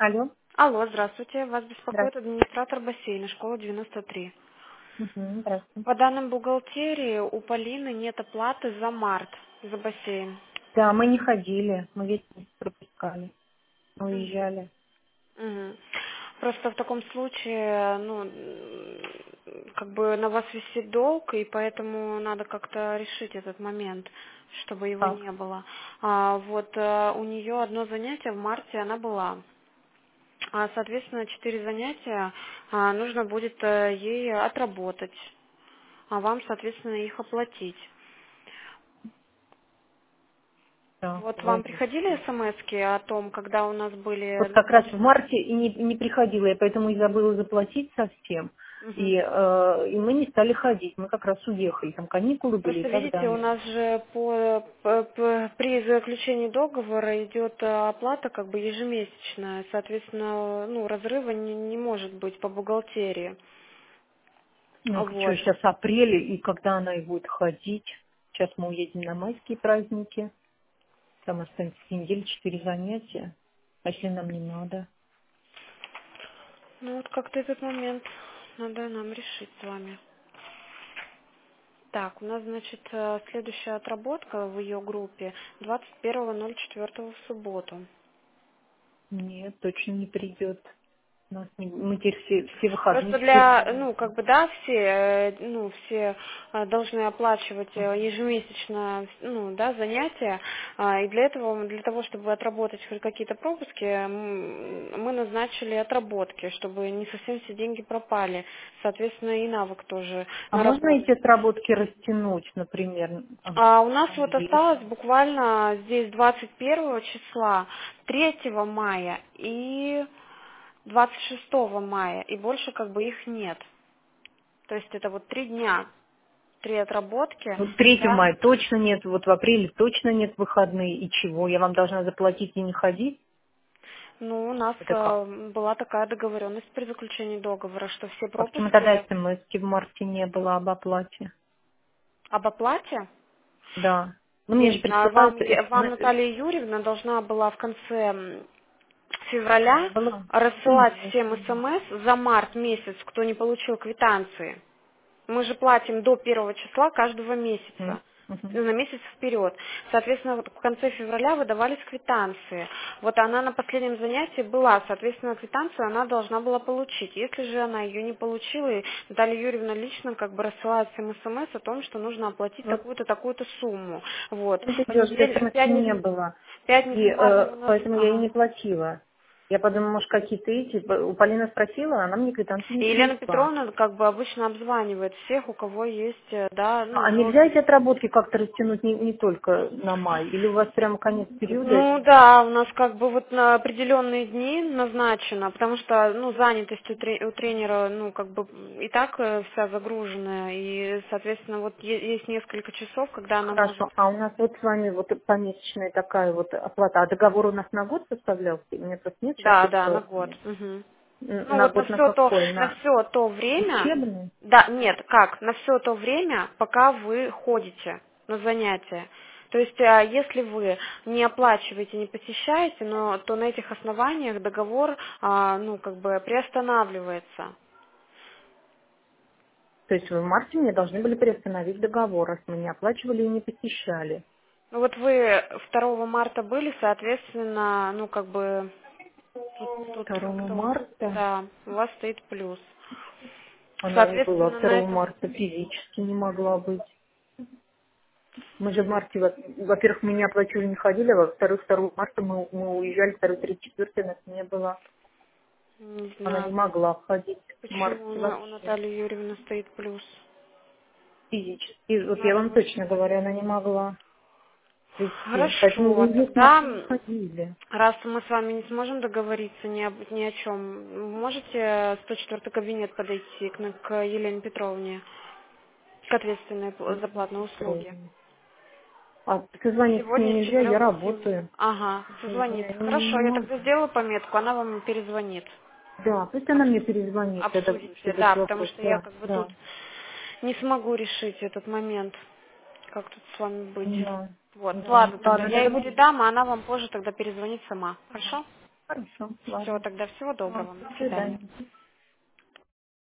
Алло, Алло, здравствуйте. Вас беспокоит здравствуйте. администратор бассейна, школа 93. Здравствуйте. По данным бухгалтерии, у Полины нет оплаты за март, за бассейн. Да, мы не ходили, мы весь месяц пропускали, мы Мгм. уезжали. Мгм. Просто в таком случае, как бы на вас висит долг, и поэтому надо как-то решить этот момент, чтобы его Как? не было. У нее одно занятие в марте она была. Соответственно, 4 занятия нужно будет ей отработать, а вам, соответственно, их оплатить. Да, Вот вам говорите. приходили смски о том, когда у нас были Вот как раз в назначены? марте и не приходила, я поэтому и забыла заплатить совсем. Мгм. И мы не стали ходить, мы как раз уехали, там каникулы были и Просто так видите, у далее. нас же при заключении договора идет оплата как бы ежемесячная, соответственно, разрыва не может быть по бухгалтерии. Ну, что, Вот. сейчас апрель, и когда она и будет ходить? Сейчас мы уедем на майские праздники, там останется недели 4 занятия, а если нам не надо? Ну вот как-то этот момент надо нам решить с вами. Так, у нас, значит, следующая отработка в ее группе 21.04 в субботу. Нет, точно не придет. У нас мы теперь все выходные Просто 4 для, занятия. все должны оплачивать ежемесячно, занятия, и для того, чтобы отработать хоть какие-то пропуски, мы назначили отработки, чтобы не совсем все деньги пропали, соответственно, и навык тоже А можно эти наработать. отработки растянуть, например, А у нас вот осталось английский? буквально здесь 21 числа, 3 мая и 26 мая, и больше как бы их нет. То есть это вот 3 дня, 3 отработки, Ну, 3 да. мая точно нет, вот в апреле точно нет выходные. И чего? Я вам должна заплатить и не ходить? Ну, у нас Это как? была такая договоренность при заключении договора, что все А почему тогда пропуски смс в марте не было об оплате? об оплате. Да. Ну, мне же Нет, присылают вам смс. Наталья Юрьевна должна была в конце Не февраля было? рассылать Нет. всем СМС за март месяц, кто не получил квитанции. Мы же платим до 1 числа каждого месяца, Мгм. на месяц вперед. Соответственно, вот в конце февраля выдавались квитанции. Вот она на последнем занятии была, соответственно, квитанцию она должна была получить. Если же она ее не получила, и Наталья Юрьевна лично как бы рассылает всем СМС о том, что нужно оплатить Вот такую-то, такую-то сумму. Вот. это В дело, что понедельник, смс не было. в пятницу И Марвин у нас... поэтому я и Ага. не платила. Я подумала, может, какие-то эти. У Полины спросила, она мне квитанцию не И Елена принесла. Петровна как бы обычно обзванивает всех, у кого есть, А нельзя долги. эти отработки как-то растянуть не только на май? Или у вас прямо конец периода? Ну да, у нас как бы вот на определенные дни назначено, потому что, занятость у тренера, как бы и так вся загруженная, и, соответственно, вот есть несколько часов, когда она может... Хорошо. А у нас вот с вами вот помесячная такая вот оплата. А договор у нас на год составлялся? У меня просто нет сейчас Да, на этого. год. Мгм. Ну На вот год на какой? на На все то время, учебный? да, нет, как, на все то время, пока вы ходите на занятия. То есть, если вы не оплачиваете, не посещаете, то на этих основаниях договор, как бы приостанавливается. То есть вы в марте мне должны были приостановить договор, раз мы не оплачивали и не посещали. Ну вот вы 2 марта были, соответственно, как бы тут 2 как-то, марта да, у вас стоит плюс. она не была, Соответственно, на 2 этом... марта физически не могла быть. Мы же в марте, во-первых, мы не оплачивали, не ходили, а во-вторых, 2 марта мы уезжали, 2, 3, 4 нас не было. Не Она не знаю, могла ходить в марте почему у вообще Натальи Юрьевны стоит плюс. физически. Вот я Надо вам будет. точно говорю, она не могла прийти. Поэтому Хорошо, вместе мы тогда, не ходили. раз мы с вами не сможем договориться ни о чем, можете 104 кабинет подойти к Елене Петровне, к ответственной за платные услуги? Петровна. А созвониться с ней Сегодня с нельзя, я 4 до 7. работаю. Ага, Я созвониться. Хорошо, не я могу. тогда сделаю пометку, она вам перезвонит. Да, пусть она мне перезвонит, тогда Обсудите, чтобы да, этот потому вопрос. что я Да, как бы тут да, не смогу решить этот момент, как тут с вами быть. да, Вот, да. ладно, тогда Ладно, я тогда ей мы... передам, а она вам позже тогда перезвонит сама. Хорошо? Хорошо, Все, ладно. тогда всего доброго. До До свидания. свидания.